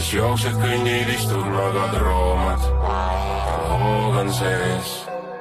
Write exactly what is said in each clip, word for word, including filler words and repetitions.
Kes jooksed kõnnid, istud magad roomad, hoog on sees.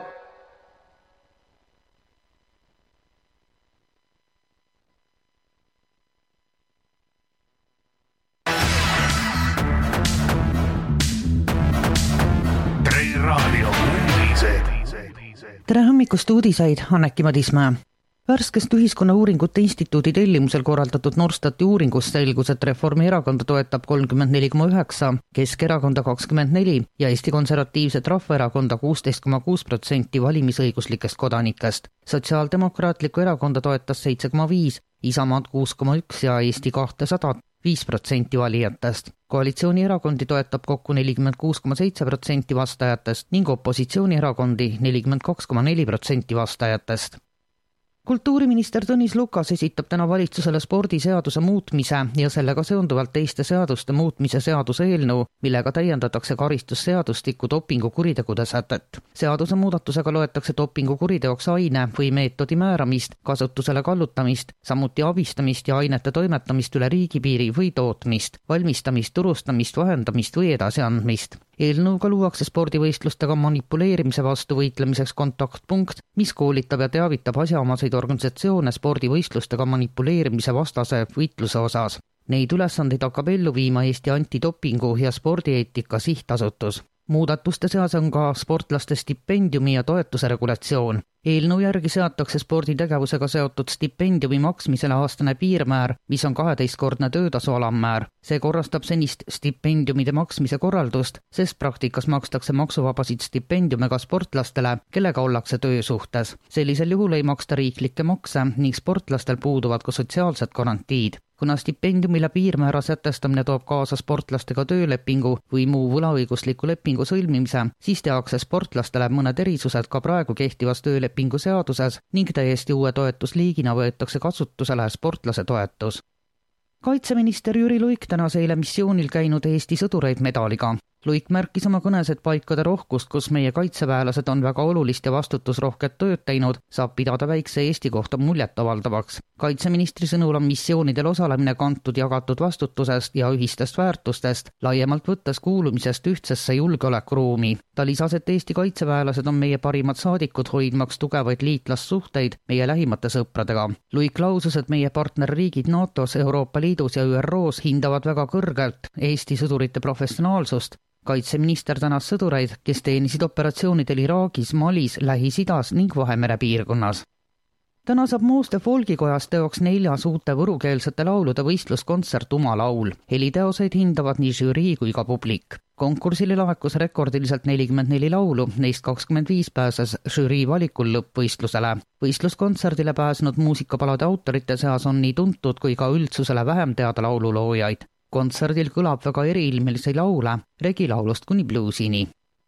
Tere hommikust uudiseid, Anneki Madismäe. Värskest Ühiskonnauuringute Instituudi tellimusel korraldatud Norstati uuringust selgus, et Reformierakonda toetab kolmkümmend neli koma üheksa, Keskerakonda kakskümmend neli ja Eesti Konservatiivset Rahvaerakonda kuusteist koma kuus protsenti valimisõiguslikest kodanikest. Sotsiaaldemokraatlikku erakonda toetas seitse koma viis, Isamaad kuus koma üks ja Eesti kahtesada viis protsenti valijatest. Koalitsioonierakondi toetab kokku nelikümmend kuus koma seitse protsenti vastajatest ning opositsioonierakondi nelikümmend kaks koma neli protsenti vastajatest. Kultuuriminister Tõnis Lukas esitab täna valitsusele spordiseaduse muutmise ja sellega seonduvalt teiste seaduste muutmise seaduse eelnõu, millega täiendatakse karistusseadustikku dopingu kuritegude sätet. Seaduse muudatusega loetakse dopingu kuriteoks aine või meetodi määramist, kasutusele kallutamist, samuti abistamist ja ainete toimetamist üle riigipiiri või tootmist, valmistamist, turustamist, vahendamist või edasiandmist. Eelnõuga luuakse spordivõistlustega manipuleerimise vastu võitlemiseks kontaktpunkt, mis koolitab ja teavitab asjaomaseid organisatsioone spordivõistlustega manipuleerimise vastase võitluse osas. Neid ülesandeid hakkab ellu viima Eesti antidopingu ja spordieetika sihtasutus. Muudatuste seas on ka sportlaste stipendiumi ja toetuse regulatsioon. Eelnõu järgi seatakse sporditegevusega seotud stipendiumi maksmisele aastane piirmäär, mis on kaheteistkordne töötasu alammäär. See korrastab senist stipendiumide maksmise korraldust, sest praktikas makstakse maksuvabasid stipendiume ka sportlastele, kellega ollakse töösuhtes. Sellisel juhul ei maksta riiklikke makse ning sportlastel puuduvad ka sotsiaalsed garantiid. Kuna stipendiumile piirmäära sätestamine toob kaasa sportlastega töölepingu või muu võlaõigusliku lepingu sõlmimise, siis tehakse sportlastele mõned erisused ka praegu kehtivas töölepingu seaduses ning täiesti uue toetusliigina võetakse kasutusele sportlase toetus. Kaitseminister Jüri Luik tänas eile missioonil käinud Eesti sõdureid medaliga. Luik märkis oma kõnes, et paikade rohkust, kus meie kaitseväelased on väga olulist ja vastutusrohket tööd teinud, saab pidada väikse Eesti kohta muljet avaldavaks. Kaitseministri sõnul on missioonidel osalemine kantud jagatud vastutusest ja ühistest väärtustest, laiemalt võttes kuulumisest ühtsesse julgeolekuruumi. Ta lisas, et Eesti kaitseväelased on meie parimad saadikud hoidmaks tugevaid liitlassuhteid meie lähimate sõpradega. Luik lausus, et meie partnerriigid NATOs, Euroopa Liidus ja Ü R O's hindavad väga kõrgelt Eesti sõdurite professionaalsust. Kaitseminister tänas sõdureid, kes teenisid operatsioonidel Iraagis, Malis, Lähis-Idas ning Vahemere piirkonnas. Täna saab Mooste Folgikojas teoks neljas uute võrukeelsete laulude võistluskontsert Uma laul. Heliteoseid hindavad nii žürii kui ka publik. Konkursile laekus rekordiliselt nelikümmend neli laulu, neist kakskümmend viis pääses žürii valikul lõppvõistlusele. Võistluskontserdile pääsenud muusikapalade autorite seas on nii tuntud kui ka üldsusele vähem teada laululoojaid. Kontserdil kõlab väga eriilmelisi laule, regilaulust kuni bluusini.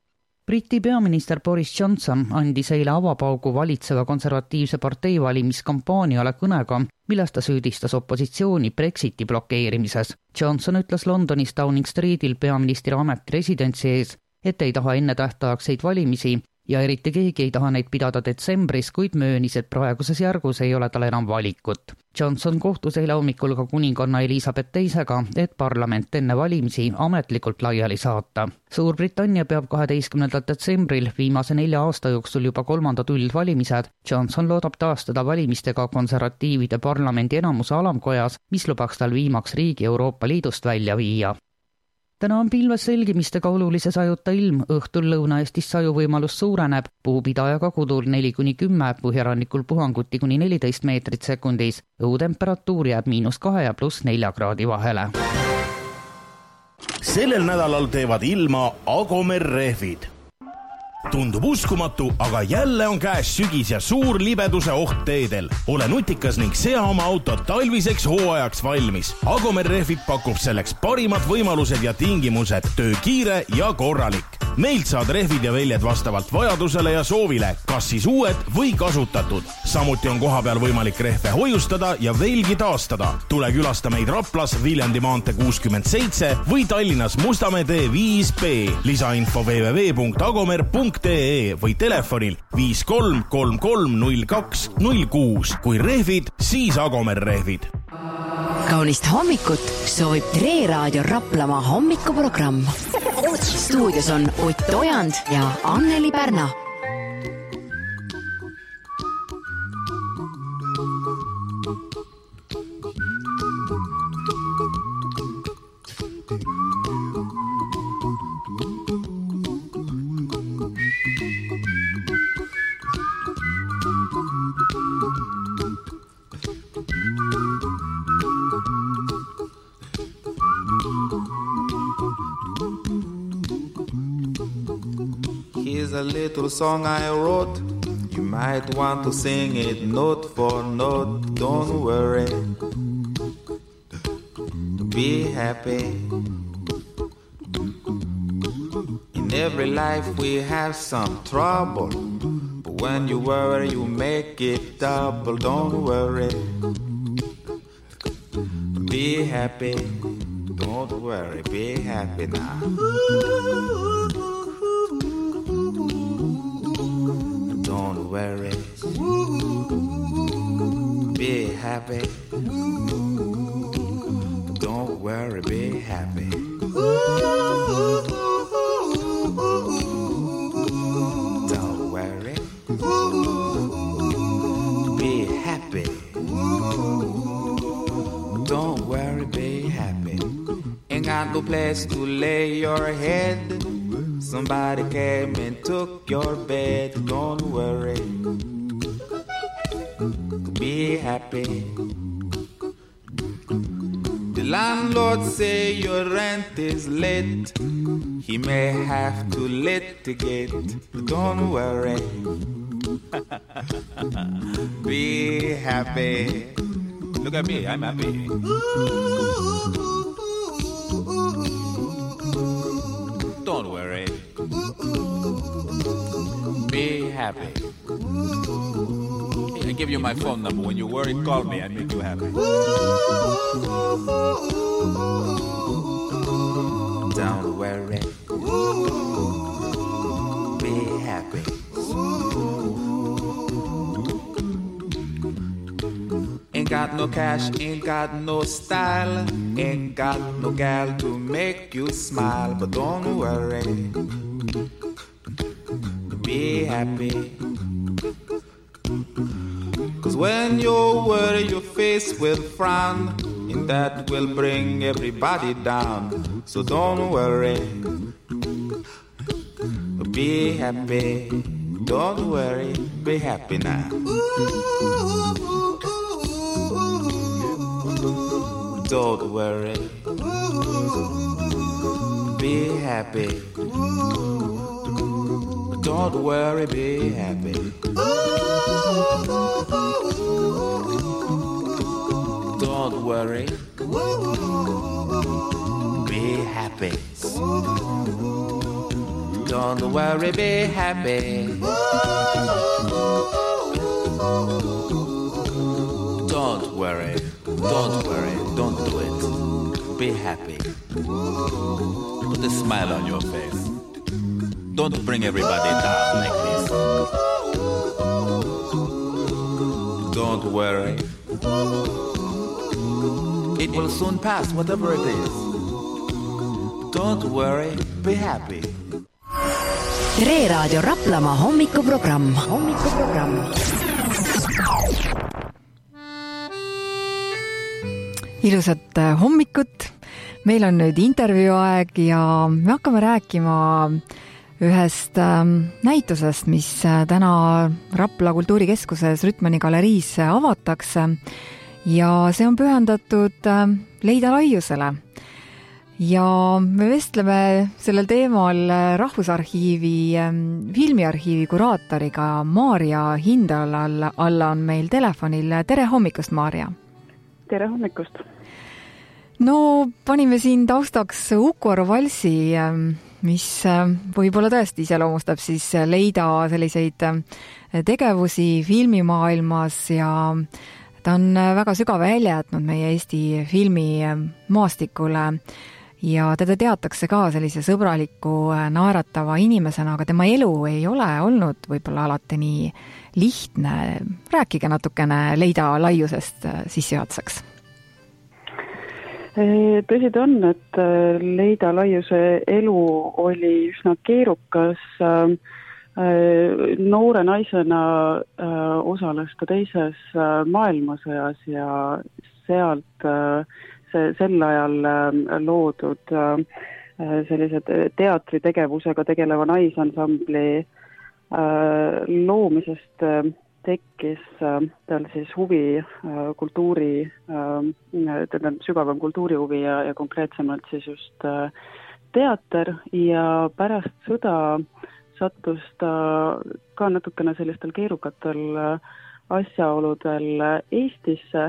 Briti peaminister Boris Johnson andis eile avapaugu valitseva konservatiivse partei valimiskampaaniale kõnega, milles ta süüdistas opositsiooni Brexiti blokeerimises. Johnson ütles Londonis Downing Streetil peaministri ameti residentsi ees, et ei taha enne tähtaegseid valimisi ja eriti keegi ei taha neid pidada detsembris, kuid möönis, et praeguses järgus ei ole tal enam valikut. Johnson kohtus eile hommikul ka kuninganna Elisabeth teisega, et parlament enne valimisi ametlikult laiali saata. Suurbritannia peab kaheteistkümnendal detsembril viimase nelja aasta jooksul juba kolmandad üldvalimised. Johnson loodab taastada valimistega konservatiivide parlamendi enamuse alamkojas, mis lubaks tal viimaks riigi Euroopa Liidust välja viia. Täna on pilves selgimistega olulise sajuta ilm, õhtul Lõuna-Eestis saju võimalus suureneb, puupidajaga kudul neli kuni kümme, põhjarannikul puhanguti kuni neliteist meetrit sekundis, õhutemperatuur jääb miinus kahe ja pluss nelja kraadi vahele. Sellel nädalal teevad ilma Agomer rehvid. Tundub uskumatu, aga jälle on käes sügis ja suur libeduse oht teedel. Ole nutikas ning sea oma auto talviseks hooajaks valmis. Agomer rehvid pakub selleks parimad võimalused ja tingimused, töö kiire ja korralik. Meilt saad rehvid ja väljed vastavalt vajadusele ja soovile, kas siis uued või kasutatud. Samuti on kohapeal võimalik rehve hoiustada ja velgi taastada. Tule külasta meid Raplas, Viljandi maantee kuuskümmend seitse või Tallinnas Mustamäe tee viis B. Lisainfo w w w punkt agomer punkt e e või telefonil viis kolm kolm kolm null kaks null kuus. Kui rehvid, siis Agomer rehvid. kaunist hommikut soovib Tre Raadio Raplamaa hommikuprogramm. Stuudios on Ott Ojand ja Anneli Pärna. A little song I wrote. You might want to sing it note for note. Don't worry, be happy. In every life we have some trouble, but when you worry you make it double. Don't worry, be happy. Don't worry, be happy now. Don't worry, be happy. Don't worry, be happy. Don't worry, be happy. Don't worry, be happy. Ain't got no place to lay your head. Somebody came and took your bed. Don't worry, be happy. The landlord say your rent is late. He may have to litigate. Don't worry, be happy. Look at me, I'm happy. Don't worry, be happy. I give you my phone number. When you worry, call me. I make you happy. Don't worry, be happy. Ain't got no cash, ain't got no style, ain't got no gal to make you smile. But don't worry, be happy. Cause when you worry your face will frown, and that will bring everybody down. So don't worry, be happy. Don't worry, be happy now. Don't worry, be happy. Don't worry, be happy. Don't worry, be happy. Don't worry, be happy. Don't worry, don't worry, don't do it. Be happy. Put a smile on your face. Don't bring everybody down like this. Don't worry. It will soon pass, whatever it is. Don't worry, be happy. Tre Raadio Raplamaa hommikuprogramm. Hommikuprogramm. Ilusat hommikut. Meil on nüüd intervjuu aeg ja me hakkame rääkima ühest näitusest, mis täna Rapla kultuurikeskuses Rütmani galeriis avatakse ja see on pühendatud Leida Laiusele. Ja me vestleme sellel teemal Rahvusarhiivi filmiarhiivi kuraatoriga Maarja Hindalal. Alla on meil telefonil. Tere hommikust, Maarja! Tere hommikust! No panime siin taustaks Uku valsi, mis võib-olla tõesti iseloomustab siis Leida selliseid tegevusi filmimaailmas ja ta on väga sügava jälje jätnud meie Eesti filmimaastikule ja teda teatakse ka sellise sõbraliku naeratava inimesena, aga tema elu ei ole olnud võib-olla alati nii lihtne. Rääkige natukene Leida Laiusest sissejuhatuseks. Tõsi ta on, et Leida Laiuse elu oli üsna keerukas. Noore naisena osales ta teises maailmasõjas ja sealt see sel ajal loodud sellised teatritegevusega tegeleva naisansambli loomisest tekkis tal siis huvi kultuuri, teda sügavam kultuurihuvi ja, ja konkreetsemalt siis just teater ja pärast sõda sattus ta ka natukene sellistel keerukatel asjaoludel Eestisse,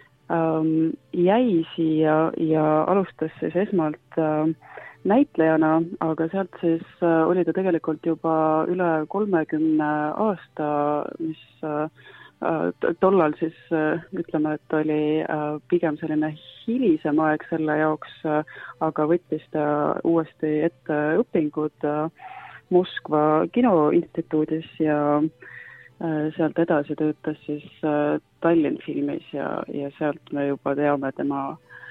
jäi siia ja alustas siis esmalt näitlejana, aga sealt siis oli ta tegelikult juba üle kolmekümne aasta, mis tollal siis ütleme, et oli pigem selline hilisem aeg selle jaoks, aga võttis ta uuesti ette õpingud Moskva kinoinstituudis ja sealt edasi töötas siis Tallinn filmis ja, ja sealt me juba teame tema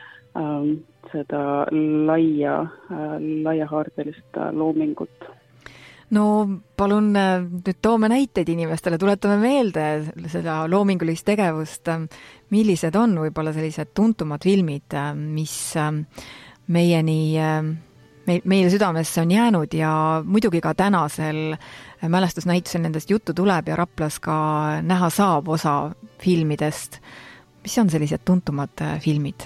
seda laia, laiahaardelist loomingut. No palun nüüd toome näiteid inimestele, tuletame meelde seda loomingulist tegevust, millised on võib-olla sellised tuntumad filmid, mis meieni, meile südamesse on jäänud ja muidugi ka tänasel mälestusnäitusel nendest juttu tuleb ja Raplas ka näha saab osa filmidest. Mis on sellised tuntumad filmid?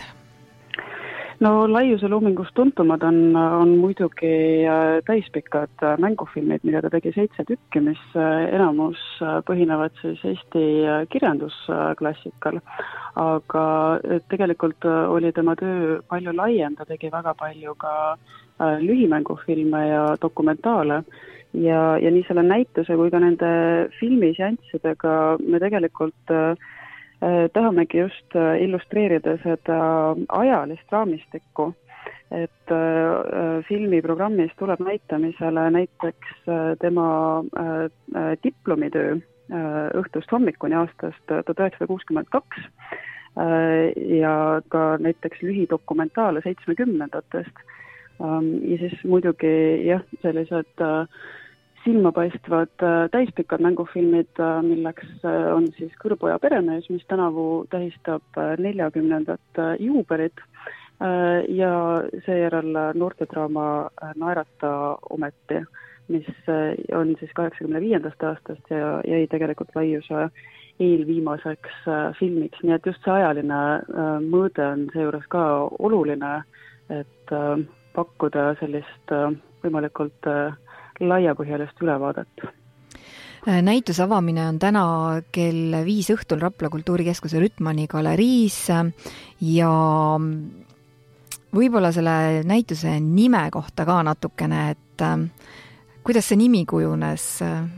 No Laiuse loomingust tuntumad on, on muidugi täispikad mängufilmid, mida ta tegi seitse tükki, mis enamus põhinevad siis Eesti kirjandusklassikal. Aga tegelikult oli tema töö palju laiem, ta tegi väga palju ka lühimängufilme ja dokumentaale. Ja, ja nii selle näituse kui ka nende filmiseanssidega me tegelikult tahamegi just illustreerida seda ajalist raamistikku, et filmiprogrammis tuleb näitamisele näiteks tema diplomitöö õhtust hommikuni aastast tuhat üheksasada kuuskümmend kaks ja ka näiteks lühidokumentaale seitsmekümnendatest ja siis muidugi jah, sellised silmapaistvad täispikad mängufilmid, milleks on siis Kõrboja peremees, mis tänavu tähistab neljakümnendat juubelit ja seejärel noortedraama Naerata ometi, mis on siis kaheksakümne viiendast aastast ja jäi tegelikult Laiuse eelviimaseks filmiks. Nii et just see ajaline mõõde on seejuures ka oluline, et pakkuda sellist võimalikult laiapõhjalist ülevaadet. Näituse avamine on täna kell viis õhtul Rapla Kultuurikeskuse Rütmani galeriis ja võib-olla selle näituse nime kohta ka natukene, et kuidas see nimi kujunes?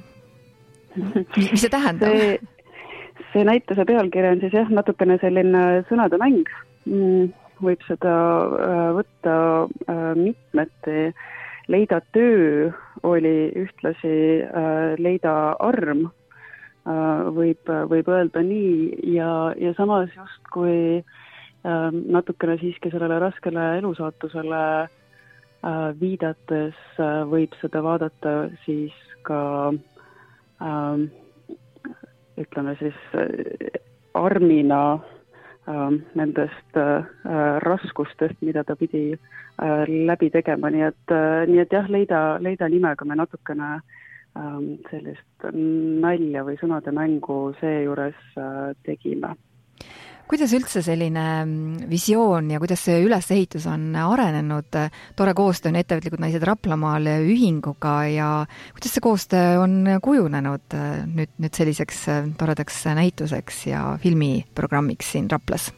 Mis see tähendab? See, see näituse pealkiri on siis jah, natukene selline sõnade mäng. Võib seda võtta mitmeti. Leida töö oli ühtlasi Leida arm, võib, võib öelda nii, ja, ja samas just kui natukene siiski sellele raskele elusaatusele viidates võib seda vaadata siis ka ütleme siis armina nendest raskustest, mida ta pidi läbi tegema, nii et, nii et jah, leida, leida nimega me natukene sellist nalja või sõnade mängu seejuures tegime. Kuidas üldse selline visioon ja kuidas see ülesehitus on arenenud? Tore koostöö on Ettevõtlikud naised Raplamaal ühinguga ja kuidas see koostöö on kujunenud nüüd, nüüd selliseks toredaks näituseks ja filmiprogrammiks siin Raplas?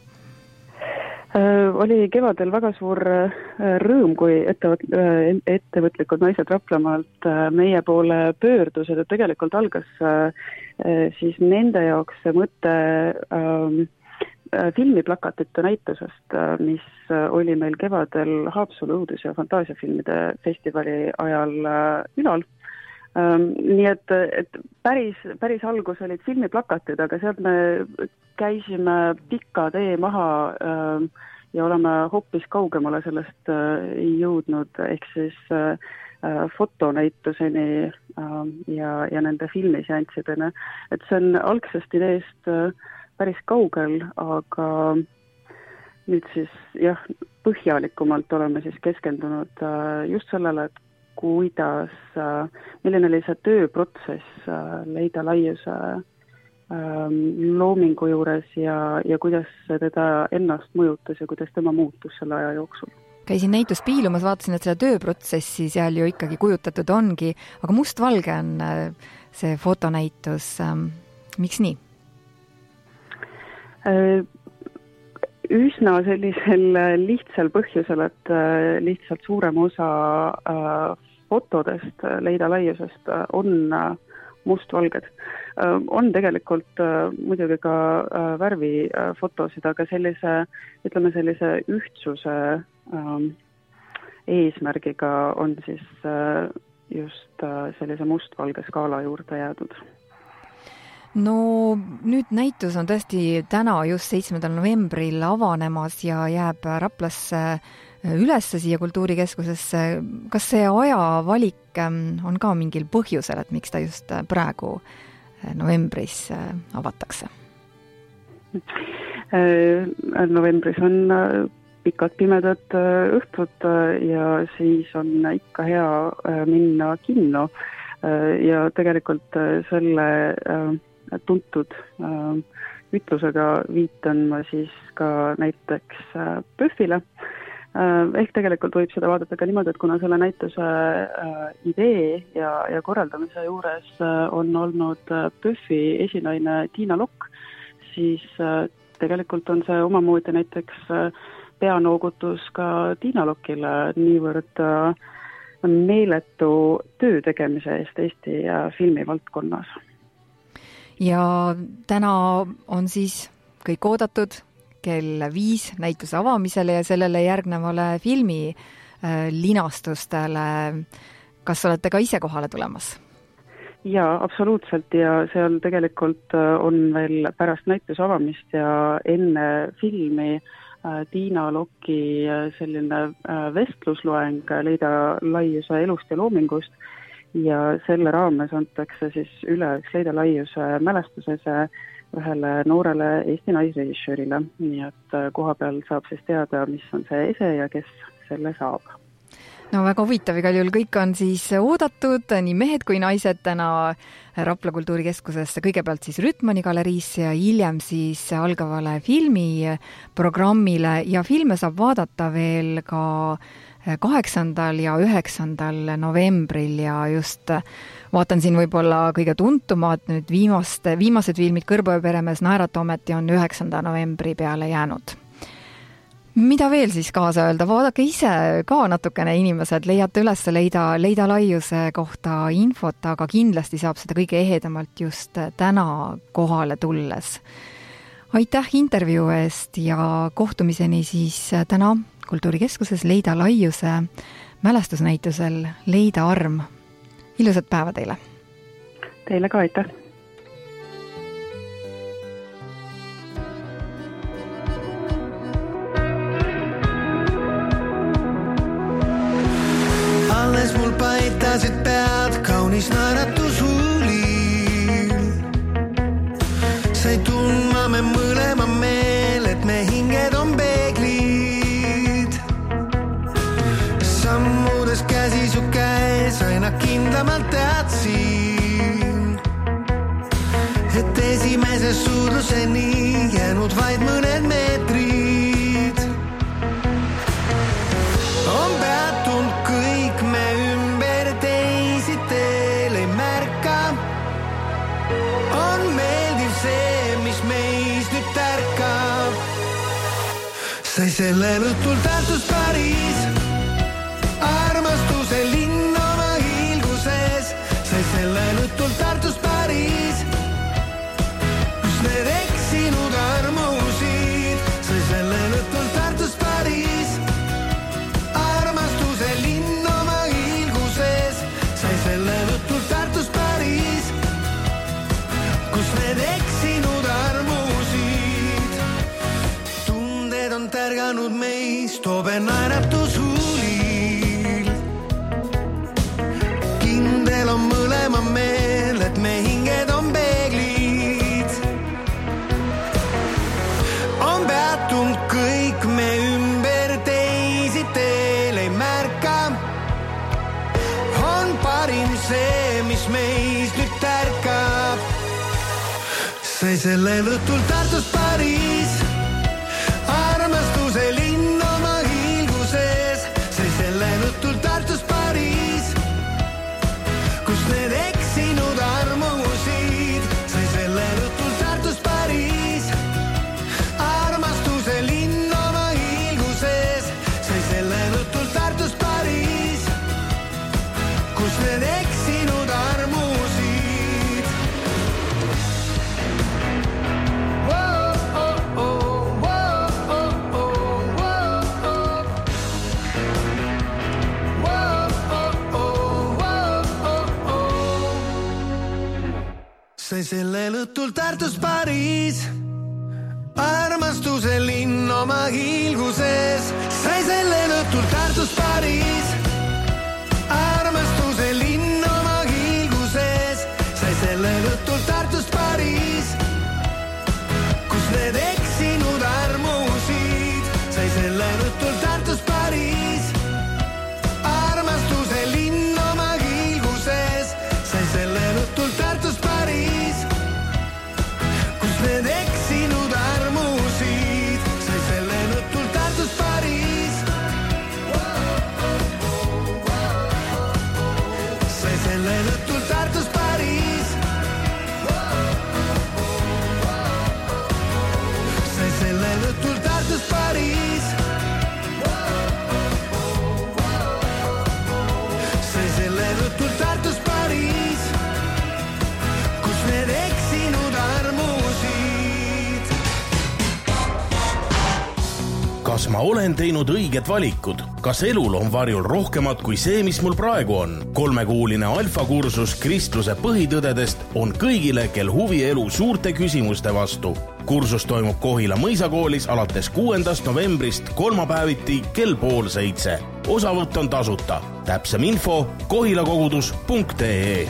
Oli kevadel väga suur rõõm, kui Ettevõtlikud naised Raplamaalt meie poole pöördused, et tegelikult algas siis nende jaoks see mõte filmiplakatite näitusest, mis oli meil kevadel Haapsalu õudus- ja fantaasiafilmide festivali ajal ülal. Nii et, et päris, päris algus olid filmiplakatid, aga sealt me käisime pika tee maha ja oleme hoopis kaugemale sellest jõudnud, ehk siis fotonäituseni ja, ja nende filmiseanssideni. Et see on algsest ideest päris kaugel, aga nüüd siis jah, põhjalikumalt oleme siis keskendunud just sellele, et kuidas, milline oli see tööprotsess Leida Laiuse loomingu juures ja, ja kuidas teda ennast mõjutas ja kuidas tema muutus selle aja jooksul. Käisin näitust piilumas, vaatasin, et seda tööprotsessi seal ju ikkagi kujutatud ongi, aga mustvalge on see fotonäitus. Miks nii? Üsna sellisel lihtsal põhjusel, et lihtsalt suurem osa fotodest Leida Laiusest on mustvalged. On tegelikult muidugi ka värvifotosid, aga sellise, ütleme sellise ühtsuse eesmärgiga on siis just sellise mustvalge skaala juurde jäädud. No nüüd näitus on tõesti täna just seitsmendal novembril avanemas ja jääb Raplasse ülesse siia kultuurikeskusesse. Kas see ajavalik on ka mingil põhjusel, et miks ta just praegu novembris avatakse? Novembris on pikad pimedad õhtud ja siis on ikka hea minna kinno ja tegelikult selle tuntud ütlusega viitan ma siis ka näiteks PÖFFile. Ehk tegelikult võib seda vaadata ka niimoodi, et kuna selle näituse idee ja, ja korraldamise juures on olnud PÖFFi esinaine Tiina Lokk, siis tegelikult on see omamoodi näiteks peanoogutus ka Tiina Lokkile niivõrd meeletu töö tegemise eest Eesti filmivaldkonnas. Ja täna on siis kõik oodatud kell viis näituse avamisele ja sellele järgnevale filmi linastustele. Kas olete ka ise kohale tulemas? Jaa, absoluutselt ja seal tegelikult on veel pärast näituse avamist ja enne filmi Tiina Lokki selline vestlusloeng Leida Laiuse elust ja loomingust ja selle raames antakse siis üle üks Leida Laiuse mälestusese ühele noorele Eesti naisrežissöörile, nii et koha peal saab siis teada, mis on see ese ja kes selle saab. No väga huvitav, igal juhul kõik on siis oodatud, nii mehed kui naised täna Rapla kultuurikeskusesse, kõigepealt siis Rütmani galeriisse ja hiljem siis algavale filmiprogrammile ja filme saab vaadata veel ka kaheksandal ja üheksandal novembril ja just vaatan siin võib-olla kõige tuntumad nüüd viimaste, viimased filmid Kõrbo ja peremees, Naerata-ometi on üheksanda novembri peale jäänud. Mida veel siis kaasa öelda? Vaadake ise ka natukene inimesed, leiate üles Leida, Leida Laiuse kohta infot, aga kindlasti saab seda kõige ehedamalt just täna kohale tulles. Aitäh intervjuu eest ja kohtumiseni siis täna Kultuurikeskuses Leida Laiuse mälestusnäitusel Leida arm. Ilusat päeva teile! Teile ka aitäh! Alles mul paitasid pead kaunis naeratus huulil. Sai tundma me mõlema meel, et me hinged on peeglid. Sammudes käsi su käes, aina kindlamalt teadsin, et esimese suuruseni jäänud vaid mõned meetrid. On peatunud kõik me ümber, teisi teel ei märka. On meeldiv see, mis meis nüüd tärkab. Sai sellel õhtul Tartus Pariis, armastuse linn oma hiilguses. Sai sellel õhtul Tartus Pariis, kus need eksinud armusid. Sai sellel õhtul Tartus Pariis, armastuse linn oma hiilguses. Sai sellel õhtul Tartus Pariis, kus need eksinud armusid. Tunded on tärganud me mis meis nüüd tärkab. Sai sellel õhtul Tartus Pariis, armastuse linn oma hiilguses. Sai sellel õhtul Tartus Pariis, kus need eksinud armusid. Sai sellel õhtul Tartus Pariis, armastuse linn oma hiilguses. Sai sellel õhtul Tartus Pariis, kus need eksinud armusid. Wow, oh, oh, wow, oh, oh, wow, oh. Wow, oh, oh, wow, oh, oh. Sai sellel õhtul Tartus Pariis, armastuse linn oma hiilguses. Sai sellel õhtul Tartus Pariis, armastuse linn oma hiilguses. Sai sellel õhtul Tartus Pariis, kus need eksinud armusid. Sai sellel õhtul Tartus Pariis, armastuse linn oma hiilguses. Sai sellel õhtul Tartus Pariis, kus need eksinud armusid. Sai sellel õhtul Tartus Pariis, sai sellel õhtul Tartus Pariis, sai sellel õhtul Tartus Pariis, sai sellel õhtul Tartus Pariis, kus need eksinud armusid. Kas ma olen teinud õiged valikud? Kas elul on varjul rohkemat kui see, mis mul praegu on? Kolmekuuline alfakursus kristluse põhitõdedest on kõigile, kel huvi elu suurte küsimuste vastu. Kursus toimub Kohila mõisakoolis alates kuuendast novembrist kolmapäeviti kell pool seitse. Osavõtt on tasuta. Täpsem info kohilakogudus punkt ee.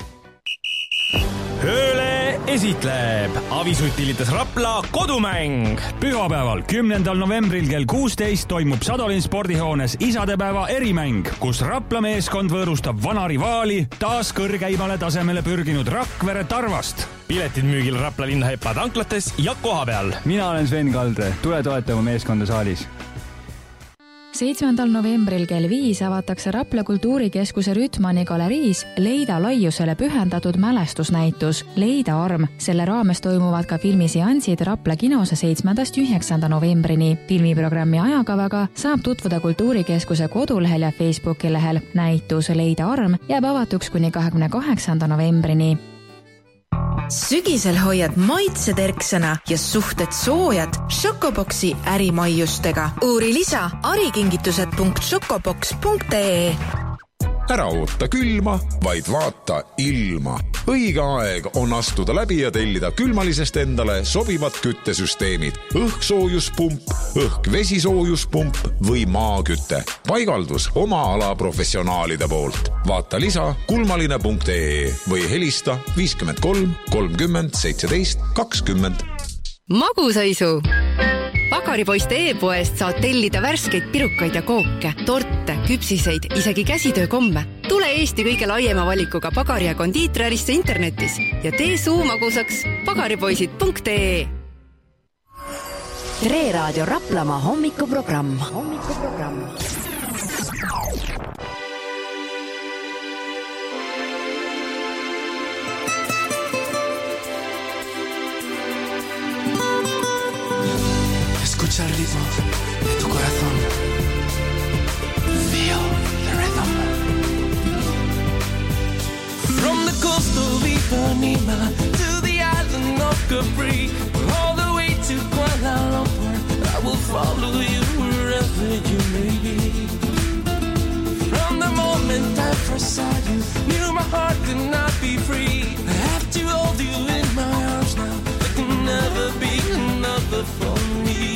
Hööle esitleb Avisutilites Rapla kodumäng. Pühapäeval kümnendal novembril kell kuusteist toimub Sadolin spordihoones isadepäeva erimäng, kus Rapla meeskond võõrustab vana rivaali taas kõrgeimale tasemele pürginud Rakvere Tarvast. Piletid müügil Rapla linna Hepa tanklates ja koha peal. Mina olen Sven Kaldre, tule toeta oma meeskonda saalis. seitsmendal novembril kell viis avatakse Rapla kultuurikeskuse Rütmani galeriis Leida laiusele pühendatud mälestusnäitus Leida arm. Selle raames toimuvad ka filmiseansid Rapla kinos seitsmendast üheksanda novembrini. Filmiprogrammi ajakavaga saab tutvuda kultuurikeskuse kodulehel ja Facebooki lehel. Näitus Leida arm jääb avatuks kuni kahekümne kaheksanda novembrini. Sügisel hoiad maitse terksena ja suhted soojad Šokoboksi ärimaiustega. Uuri lisa arikingitused punkt šokoboks punkt ee. Ära oota külma, vaid vaata ilma. Õige aeg on astuda läbi ja tellida külmalisest endale sobivad küttesüsteemid. Õhksoojuspump, õhk-vesisoojuspump või maakütte. Paigaldus oma ala professionaalide poolt. Vaata lisa kulmaline punkt ee või helista viiskümmend kolm kolmkümmend seitseteist kakskümmend. Magusaisu! Pagaripoiste e-poest saad tellida värskeid pirukaid ja kooke, torte, küpsiseid, isegi käsitöökomme. Tule Eesti kõige laiema valikuga pagari- ja kondiiträrisse internetis ja tee suu magusaks pagaripoisid punkt ee. Tre Raadio Raplamaa hommikuprogramm. Hommikuprogramm. Escucha el ritmo de tu corazón. Feel the rhythm. From the coast of Ipanema to the island of Capri, all the way to Kuala Lumpur, I will follow you wherever you may be. From the moment I first saw you, knew my heart could not be free. I have to hold you in my arms now. There can never be another for me.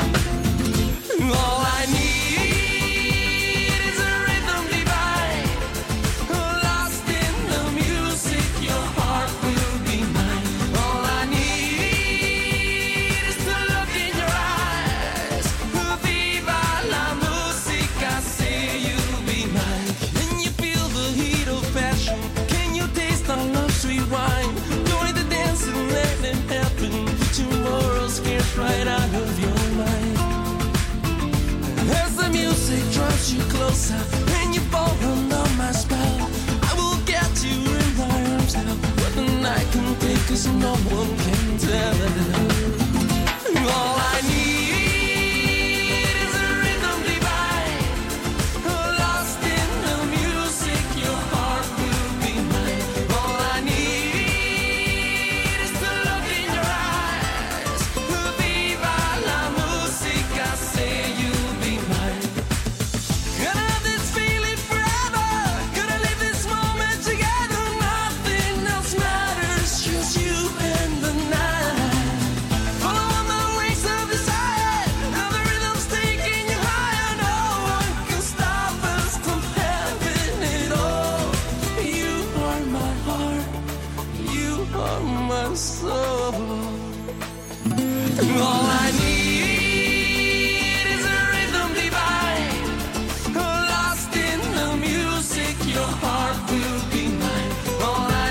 All I need is a rhythm divine. Lost in the music, your heart will be mine. All I need is to look in your eyes. Viva la musica, say you'll be mine. Can you feel the heat of passion? Can you take closer when you fall under my spell. I will get you in my arms now. What the night can take, cause no one can tell. All I need is a rhythm divine. Lost in the music, your heart will be mine. All I need is to look in your eyes. Viva la musica, say you'll be mine. Gonna have this feeling forever. Gonna live this moment together. Nothing else matters, just you and the night. Follow on the wings of desire. Now the rhythm's taking you higher. No one can stop us from having it all. You are my heart. You are my soul. All I need is a rhythm divine. Lost in the music, your heart will be mine. All I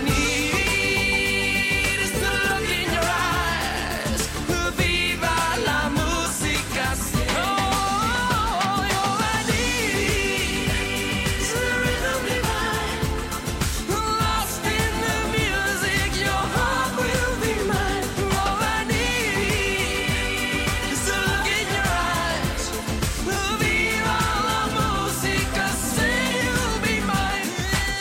need is to look in your eyes. Viva la musica, say. Oh, all I need is a rhythm divine. Lost in the music, your heart will be mine. All I need is to look in your eyes. Viva la musica, say you'll be mine.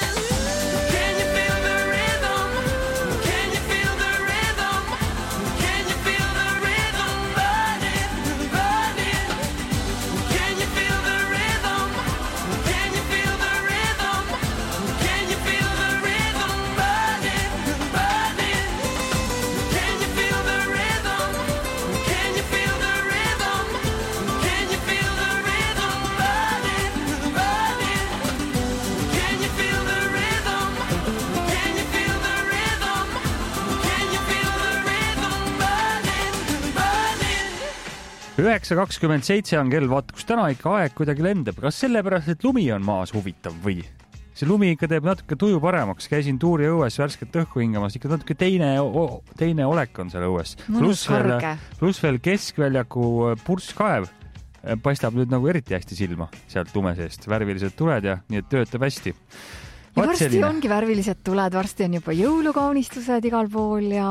Can you feel the rhythm? Can you feel the rhythm? Can you feel the rhythm burning, burning? Can you feel the rhythm? Can you feel the rhythm? Can you feel the rhythm burning, burning? Can you feel the rhythm? Can you feel the rhythm? Can you feel the rhythm burning, burning? Can you feel the rhythm? Can you feel the rhythm? Can you feel the rhythm burning, burning? üheksa kakskümmend seitse on kell, vaata, kus täna ikka aeg kuidagi lendab. Kas sellepärast, et lumi on maas huvitav või? See lumi ikka teeb natuke tuju paremaks. Käisin tuuri õues värsket õhku hingamas. Ikka natuke teine, teine olek on seal õues. Pluss veel, plus veel keskväljaku purskkaev paistab nüüd nagu eriti hästi silma sealt lume seest. Värvilised tuled ja nii et töötab hästi. Ja varsti ongi värvilised tuled, varsti on juba jõulukaunistused igal pool ja...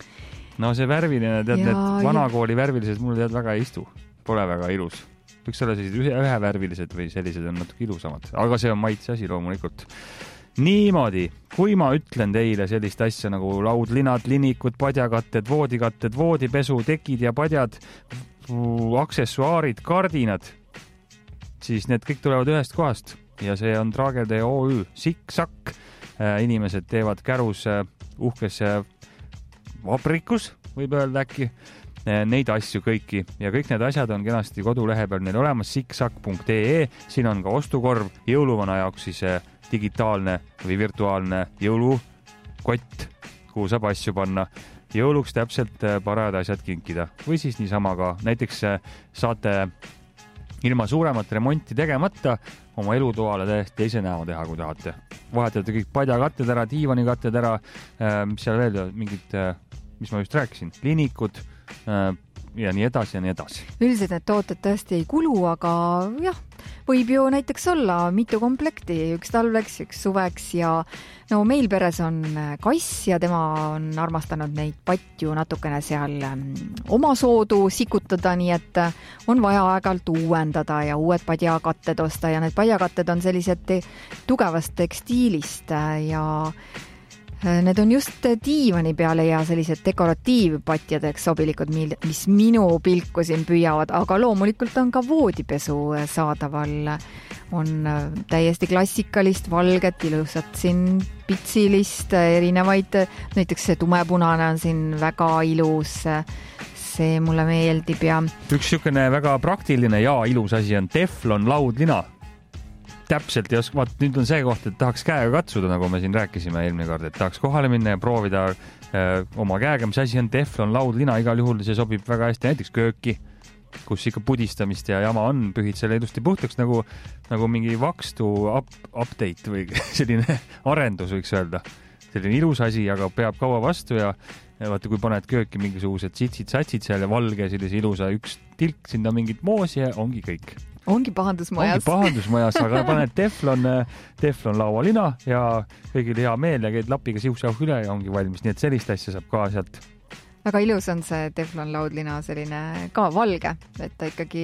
No see värviline, tead, Ja- need vanakooli värvilised mulle tead väga ei istu. Pole väga ilus. Võiks olla sellised ühe, ühe värvilised või sellised on natuke ilusamad. Aga see on maitse asi loomulikult. Niimoodi, kui ma ütlen teile sellist asja nagu laudlinad, linikud, padjakatted, voodikatted, voodipesu, tekid ja padjad, aksessuaarid, kardinad, siis need kõik tulevad ühest kohast ja see on Traageltee O Ü. Sikk-sakk. Inimesed teevad Kärus uhkes vabrikus, võib öelda äkki, neid asju kõiki ja kõik need asjad on kenasti kodulehe peal neil olemas siksak punkt ee. Siin on ka ostukorv jõuluvana jaoks siis digitaalne või virtuaalne jõulukott, kuhu saab asju panna. Jõuluks täpselt parajad asjad kinkida või siis niisama ka näiteks saate ilma suuremat remonti tegemata oma elutoale täiesti teise näo teha, kui tahate. Vahetate kõik padjakatted ära, diivanikatted ära, mis seal veel mingid, mis ma just rääkisin, linikud ja nii edasi ja nii edasi. Üldiselt need tooted tõesti ei kulu, aga jah, võib ju näiteks olla mitu komplekti, üks talveks, üks suveks ja no meil peres on kass ja tema on armastanud neid patju natukene seal oma soodu sikutada, nii et on vaja aeg-ajalt uuendada ja uued padjakatted osta ja need padjakatted on sellised tugevast tekstiilist ja need on just diivani peale ja sellised dekoratiivpatjadeks sobilikud, mis minu pilku siin püüavad, aga loomulikult on ka voodipesu saadaval. On täiesti klassikalist, valget, ilusat siin pitsilist, erinevaid, näiteks see tumepunane on siin väga ilus, see mulle meeldib ja... Üks niisugune väga praktiline ja ilus asi on teflon laudlina. Täpselt ja vaat, nüüd on see koht, et tahaks käega katsuda, nagu me siin rääkisime eelmine kord, et tahaks kohale minna ja proovida äh, oma käega, mis asi on teflon laudlina, igal juhul see sobib väga hästi näiteks kööki, kus ikka pudistamist ja jama on, pühid selle ilusti puhtaks nagu, nagu mingi vakstu up, update või selline arendus võiks öelda. Selline ilus asi, aga peab kaua vastu ja, ja vaata, kui paned kööki mingisugused sitsid-satsid seal ja valge sellise ilusa üks tilk sinna mingit moosi ja ongi kõik. Ongi pahandusmajas. Ongi pahandusmajas, aga paned teflon, teflon laualina ja kõigil hea meel ja käid lapiga siuksjauh üle ja ongi valmis. Nii et sellist asja saab ka sealt. Väga ilus on see teflon laudlina, selline ka valge, et ta ikkagi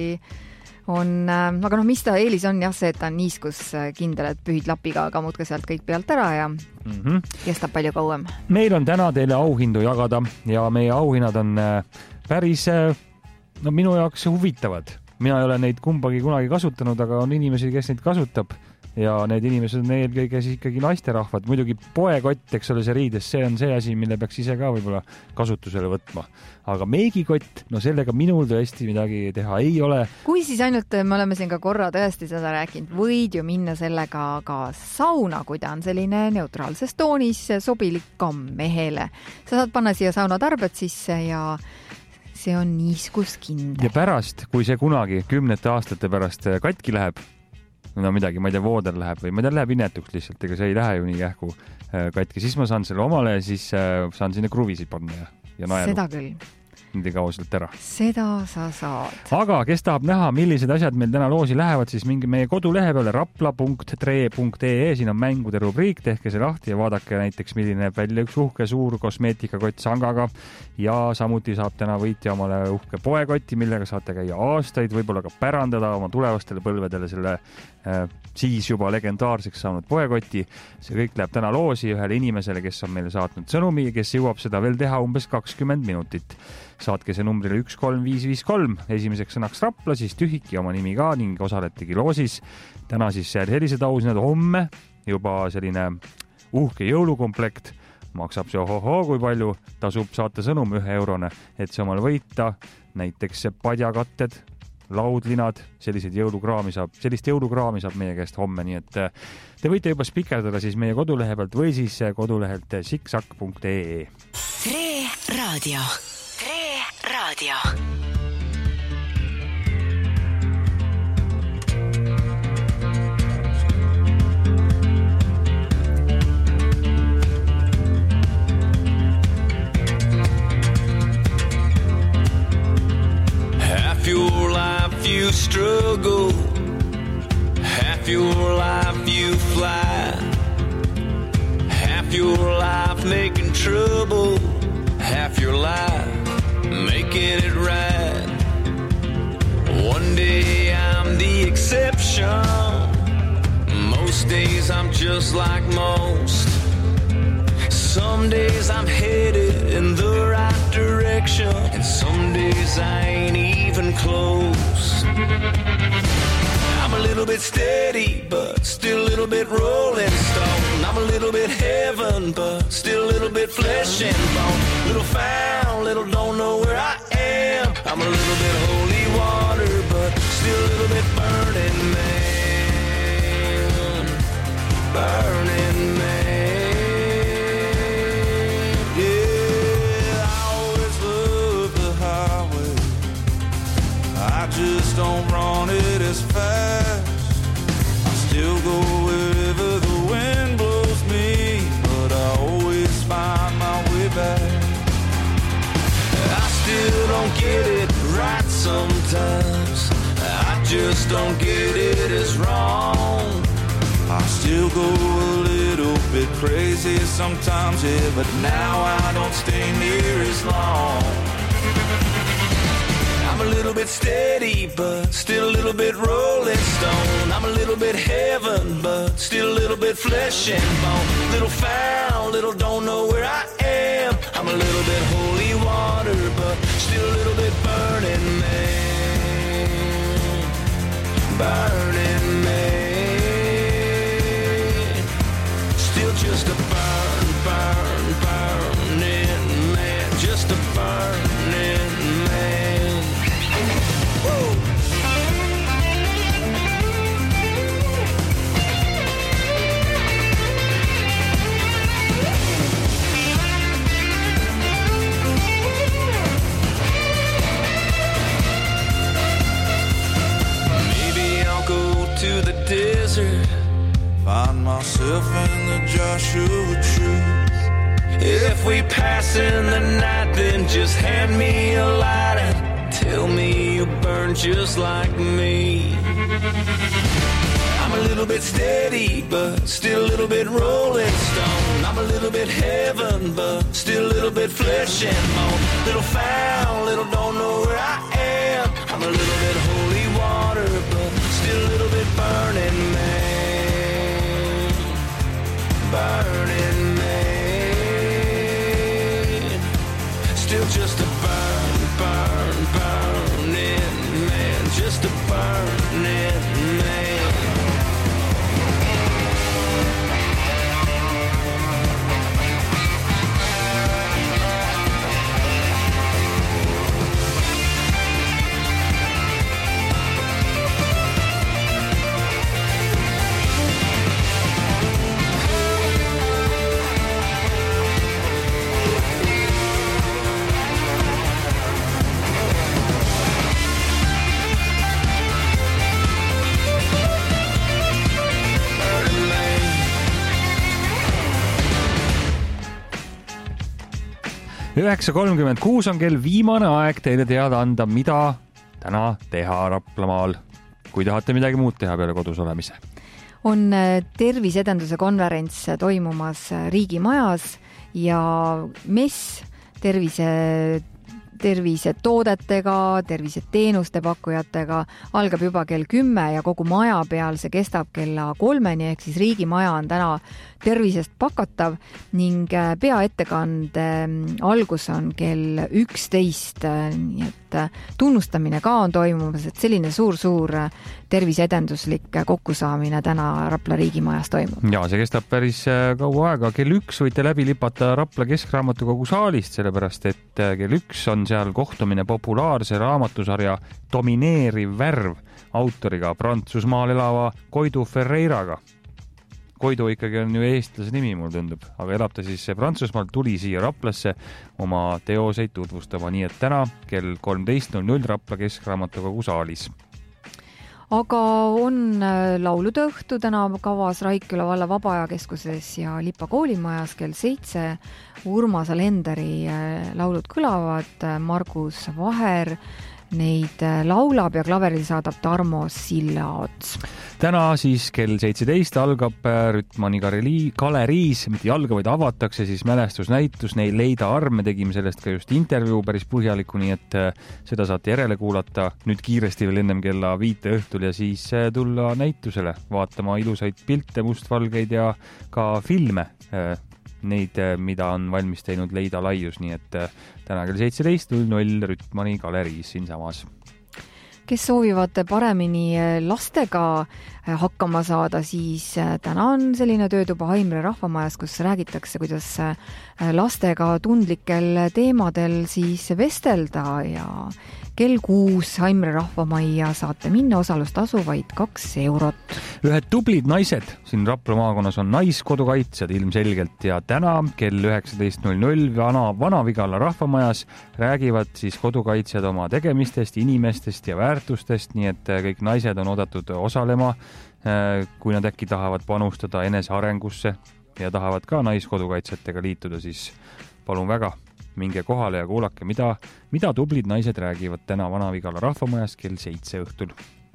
on, aga noh, mis ta eelis on jah, see, et ta on niiskus kindel, et pühid lapiga, aga muud ka sealt kõik pealt ära ja mm-hmm. kestab palju kauem. Meil on täna teile auhindu jagada ja meie auhinnad on päris, no minu jaoks huvitavad. Mina ei ole neid kumbagi kunagi kasutanud, aga on inimesi, kes neid kasutab ja need inimesed on eelkõige siis ikkagi naisterahvad. Muidugi poekott, eks ole, see riides, see on see asi, mille peaks ise ka võib-olla kasutusele võtma. Aga meigikott, no sellega minul tõesti midagi teha ei ole. Kui siis ainult, me oleme siin ka korra tõesti seda rääkinud, võid ju minna sellega ka sauna, kui ta on selline neutraalses toonis, sobilik ka mehele. Sa saad panna siia sauna tarbed sisse ja see on niiskuskindel. Ja pärast, kui see kunagi kümnete aastate pärast katki läheb, no midagi, ma ei tea, vooder läheb või ma ei tea, läheb inetuks lihtsalt, ega see ei lähe ju nii kähku katki, siis ma saan selle omale ja siis saan sinna kruvisid panna ja, ja naeru. Seda küll. Nii kauselt ära. Seda sa saad. Aga kes tahab näha, millised asjad meil täna loosi lähevad, siis mingi meie kodulehe peale rapla punkt tre punkt ee, siin on mängude rubriik, tehke see lahti ja vaadake näiteks, milline näeb välja üks uhke suur kosmeetikakott sangaga ja samuti saab täna võitja omale uhke poekotti, millega saate käia aastaid, võib-olla ka pärandada oma tulevastele põlvedele selle äh, siis juba legendaarseks saanud poekoti. See kõik läheb täna loosi ühele inimesele, kes on meile saatnud sõnumi, kes jõuab seda veel teha umbes kakskümmend minutit. Saatke see numbrile üks kolm viis viis kolm, esimeseks sõnaks Rapla, siis tühiki oma nimi ka ning osaletegi loosis. Täna siis sellised ausinnad, homme juba selline uhke jõulukomplekt, maksab see ohoho, kui palju tasub saata sõnum ühe eurone, et see omal võita, näiteks padjakatted, laudlinad, sellised jõulukraami saab, sellist jõulukraami saab meie käest homme, nii et te võite juba spikerdada siis meie kodulehe pealt või siis kodulehelt siksak punkt ee. Tre Raadio. Tre Raadio. Half your life you struggle, half your life you fly, half your life making trouble, half your life making it right. One day I'm the exception, most days I'm just like most. Some days I'm headed in the right direction, and some days I ain't even close. I'm a little bit steady, but still a little bit rolling stone. I'm a little bit heaven, but still a little bit flesh and bone. Little found, little don't know where I am. I'm a little bit holy water, but still a little bit burning man. Burning man. I just don't run it as fast. I still go wherever the wind blows me, but I always find my way back. I still don't get it right sometimes. I just don't get it as wrong. I still go a little bit crazy sometimes, yeah, but now I don't stay near as long. I'm a little bit steady, but still a little bit rolling stone. I'm a little bit heaven, but still a little bit flesh and bone. Little found, little don't know where I am. I'm a little bit holy water, but still a little bit burning man. Burning man. Still just a burn, burn, burning man. Just a burning man. To the desert, find myself in the Joshua tree. If we pass in the night, then just hand me a light and tell me you burn just like me. I'm a little bit steady, but still a little bit rolling stone. I'm a little bit heaven, but still a little bit flesh and bone. Little foul, little don't know where I am. I'm a little bit holy water, but still a little bit burning man. Burning man. Still just a burn, burn, burning man. Just a burning man. üheksa kolmkümmend kuus on kell, viimane aeg teile teada anda, mida täna teha Raplamaal, kui tahate midagi muud teha peale kodus olemise. On tervisedenduse konverents toimumas Riigimajas ja mess tervise tervisetoodetega, terviseteenuste pakkujatega algab juba kell kümme ja kogu maja peal see kestab kella kolmeni, ehk siis Riigimaja on täna tervisest pakatav ning peaettekande algus on kell üksteist, nii et tunnustamine ka on toimumas, et selline suur-suur terviseedenduslik kokkusaamine täna Rapla Riigimajas toimub. Ja see kestab päris kaua aega. Kell üks võite läbi lipata Rapla Keskraamatukogu saalist, sellepärast et kell üks on seal kohtumine populaarse raamatusarja Domineeriv värv autoriga, Prantsusmaal elava Koidu Ferreiraga. Koidu ikkagi on ju eestlase nimi, mul tundub, aga elab ta siis Prantsusmaal, tuli siia Raplasse oma teoseid tutvustama, nii et täna kell kolmteist null null Rapla Keskraamatukogu saalis. Aga on laulude õhtu täna kavas Raikküla valla Vabaajakeskuses ja Lipa koolimajas kell seitse. Urmas Alenderi laulud kõlavad, Margus Vaher neid laulab ja klaveril saadab Tarmo Sillaots. Täna siis kell seitseteist algab Rütmani galeriis, mitte jalga, vaid avatakse siis mälestusnäitus Neil Leida Arm. Me tegime sellest ka just intervjuu päris põhjaliku, nii et seda saate järele kuulata nüüd kiiresti veel ennem kella viite õhtul ja siis tulla näitusele vaatama ilusaid pilte, mustvalgeid ja ka filme, neid, mida on valmis teinud Leida Laius, nii et täna kell seitseteist null null Rütmani galeriis siinsamas. Kes soovivad paremini lastega hakkama saada, siis täna on selline töötuba Haimre rahvamajas, kus räägitakse, kuidas lastega tundlikel teemadel siis vestelda ja kell kuus Haimre rahvamajja saate minna, osalustasu vaid kaks eurot. Ühed tublid naised siin Rapla maakonnas on naiskodukaitsjad ilmselgelt ja täna kell üheksateist null null vana, Vana-Vigala rahvamajas räägivad siis kodukaitsjad oma tegemistest, inimestest ja väärtustest, nii et kõik naised on oodatud osalema, kui nad äkki tahavad panustada enesearengusse ja tahavad ka naiskodukaitsjatega liituda, siis palun väga, minge kohale ja kuulake, mida, mida tublid naised räägivad täna Vana-Vigala rahvamajas kell seitse õhtul.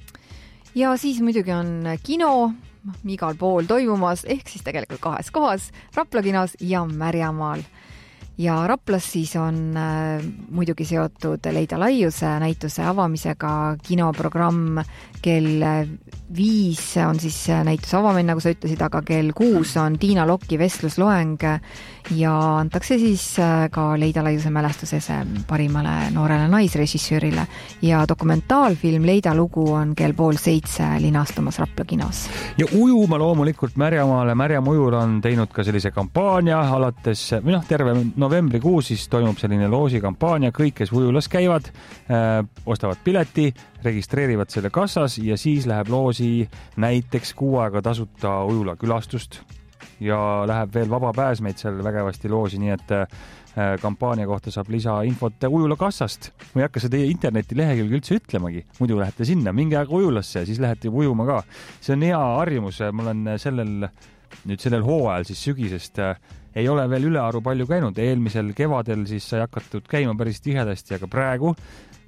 Ja siis muidugi on kino igal pool toimumas, ehk siis tegelikult kahes kohas, Rapla kinos ja Märjamaal. Ja Raplas siis on äh, muidugi seotud Leida Laiuse näituse avamisega kinoprogramm. Kell viis on siis näituse avamine, nagu sa ütlesid, aga kell kuus on Tiina Lokki vestlusloeng ja antakse siis ka Leida Laiuse mälestuses parimale noorele naisrežissöörile ja dokumentaalfilm Leida lugu on kell pool seitse linastumas Rapla kinos. Ja ujuma loomulikult Märjamaale. Märjama ujul on teinud ka sellise kampaania alates, või noh, terve novembrikuus siis toimub selline loosikampaania, kõik, kes ujulas käivad, äh, ostavad pileti, registreerivad selle kassas ja siis läheb loosi näiteks kuu aega tasuta ujula külastust ja läheb veel vaba pääsmeid seal vägevasti loosi, nii et äh, kampaania kohta saab lisainfot ujula kassast. Ma ei hakka seda interneti lehekülge üldse ütlemagi, muidu lähete sinna, mingi aeg ujulasse ja siis lähete ujuma ka. See on hea harjumus, ma olen sellel, nüüd sellel hooajal siis sügisest äh, ei ole veel ülearu palju käinud, eelmisel kevadel siis sai hakatud käima päris tihedasti, aga praegu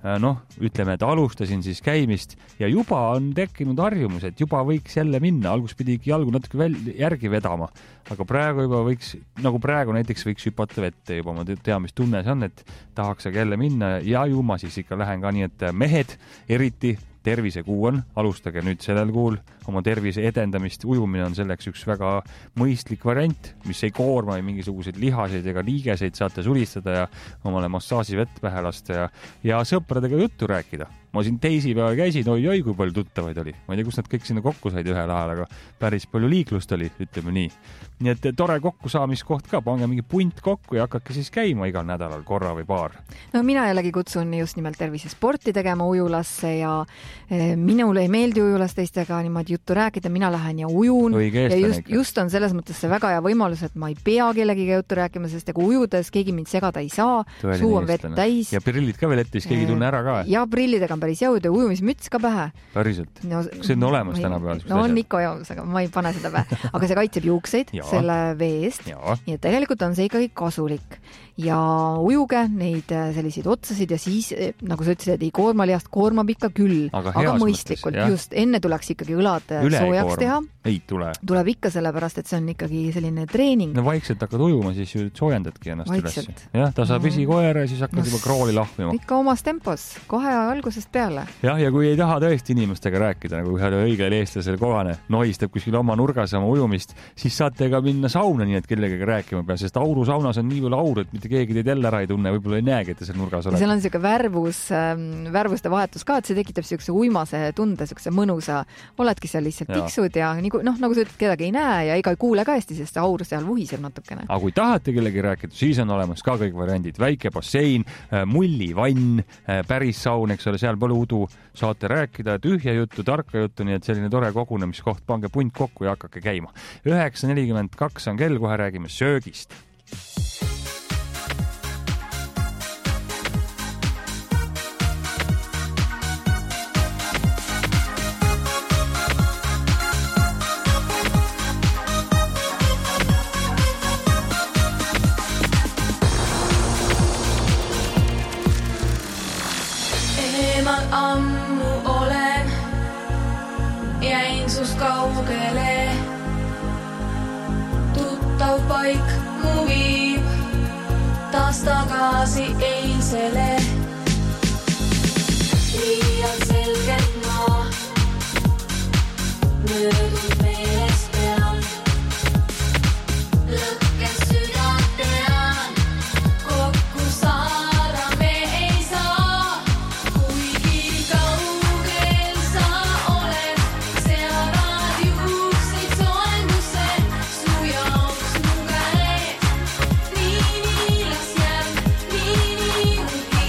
noh, ütleme, et alustasin siis käimist ja juba on tekkinud harjumus, et juba võiks jälle minna, algus pidigi jalgu natuke väl, järgi vedama, aga praegu juba võiks, nagu praegu näiteks võiks hüpata vette juba, ma tean, mis tunne see on, et tahaks aga jälle minna ja ju ma siis ikka lähen ka nii, et mehed eriti tervisekuu on, alustage nüüd sellel kuul oma tervise edendamist, ujumine on selleks üks väga mõistlik variant, mis ei koorma mingisuguseid lihaseid ega liigeseid, saate sulistada ja omale massaaži vett pähe lasta ja, ja sõpradega juttu rääkida. Ma siin teisipäeval käisin, oi, oi, kui palju tuttavaid oli. Ma ei tea, kus nad kõik sinna kokku said ühel ajal, aga päris palju liiklust oli, ütleme nii. Nii et tore kokkusaamiskoht ka, pange mingi punt kokku ja hakake siis käima igal nädalal korra või paar. No mina jällegi kutsun just nimelt tervisesporti tegema ujulasse ja e, minule ei meeldi ujulas teistega niimoodi juttu rääkida, mina lähen ja ujun ja just, just on selles mõttes see väga hea võimalus, et ma ei pea kellegiga juttu rääkima, sest kui ujudes keegi mind segada ei saa, suu on vett täis. Ja prillid ka veel ette, siis keegi tunne ära ka. Ja prillidega päris jõud ja ujumismüts ka pähe. Päriselt? No, see on olemas täna peal? No on ikka jõus, aga ma ei pane seda pähe. Aga see kaitseb juukseid selle vee eest ja. ja tegelikult on see ikkagi kasulik. Ja ujuge neid selliseid otsasid ja siis, nagu sa ütlesid, et ei koorma lihast, koormab ikka küll, aga, aga mõistlikult. Mõttes, just enne tuleks ikkagi õlad Üle soojaks teha. Ei tule. Tuleb ikka sellepärast, et see on ikkagi selline treening. No vaikselt hakkad ujuma, siis ju soojendadki ennast vaikselt. Üles. Jah, ta saab isi koera ja siis hakkad no, juba krooli lahmima. Ikka omas tempos, kohe algusest peale. Jah, ja kui ei taha tõesti inimestega rääkida, nagu ühele õigel eestlasel kohane, nohistab kuskil oma nurgas oma ujumist, siis saate ka minna sauna nii, et kellegagi rääkima pea, sest auru saunas on nii palju auru, et mitte keegi teid jälle ära ei tunne, võib-olla ei näegi, et te seal nurgas olete. Seal on siuke värvus, värvuste vahetus ka, et see tekitab siukse uimase tunde, siukse mõnusa, oledki seal lihtsalt ja. Tiksud ja nii, noh, nagu sa ütled, kedagi ei näe ja ega ei kuule ka hästi, sest aur seal vuhiseb natukene. Aga kui tahate kellegi rääkida, siis on olemas ka kõik variandid. Väike bassein, mullivann, päris saun, eks ole, seal pole udu, saate rääkida tühja juttu, tarka juttu, nii et selline tore kogunemiskoht, pange punt kokku ja hakake käima. üheksa nelikümmend kaks on kell, kohe räägime söögist. Ammu olen, jäin sust kaugele, tuttav paik mu viib taas tagasi eilsele. Liian selgelt ma möödun meelest peal, lõhkes südant tean, kokku saada me ei saa. Nii, nii las jääb, nii, nii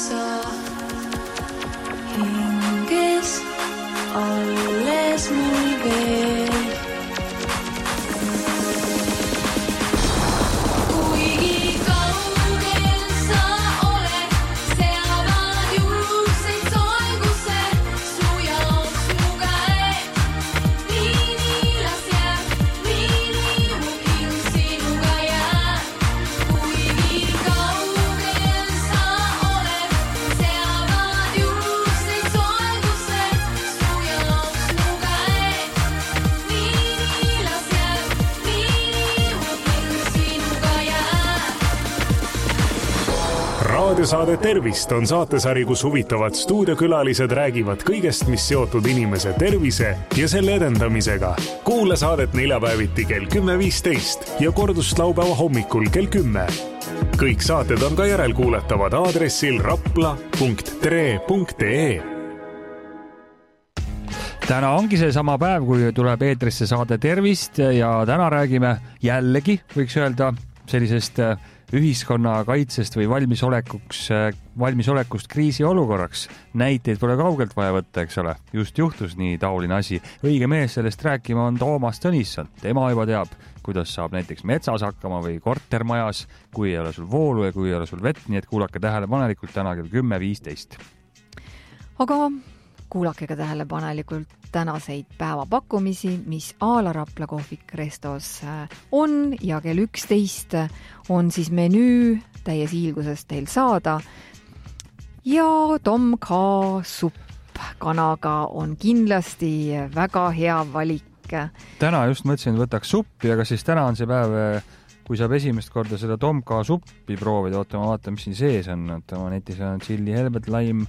sa hinges alles mul veel. Kuigi kaugel sa oled, seavad juukseid solguse su jaoks mu käed. Nii niilas jääb, nii nii mu hing sinuga jääb. Kuigi kaugel sa oled, seavad juukseid solguse su jaoks mu käed. Nii niilas jääb, nii nii mu hing sinuga jääb. Raadiosaade Tervist on saatesari, kus huvitavad stuudiokülalised räägivad kõigest, mis seotud inimese tervise ja selle edendamisega. Kuula saadet neljapäeviti kell kümme viisteist ja kordust laupäeva hommikul kell kümme. Kõik saated on ka järelkuuletavad aadressil rapla punkt tre punkt ee. Täna ongi see sama päev, kui tuleb eetrisse saade Tervist ja täna räägime jällegi, võiks öelda, sellisest ühiskonna kaitsest või valmisolekuks, valmisolekust kriisiolukorraks. Näiteid pole kaugelt vaja võtta, eks ole. Just juhtus nii taoline asi. Õige mees sellest rääkima on Toomas Tõnisson. Tema juba teab, kuidas saab näiteks metsas hakkama või kortermajas, kui ei ole sul voolu ja kui ei ole sul vett, nii et kuulake tähelepanelikult täna kell kümme viisteist. Aga kuulake ka tähelepanelikult tänaseid päevapakkumisi, mis Aala Rapla kohvik Restos on ja kell üksteist on siis menüü täies hiilguses teil saada. Ja Tom K. supp kanaga on kindlasti väga hea valik. Täna just mõtlesin, et võtaks suppi, aga siis täna on see päev, kui saab esimest korda seda Tom K. suppi proovida. Oota, ma vaatan, mis siin sees on. Oota, ma netis on chili, helbet, laim,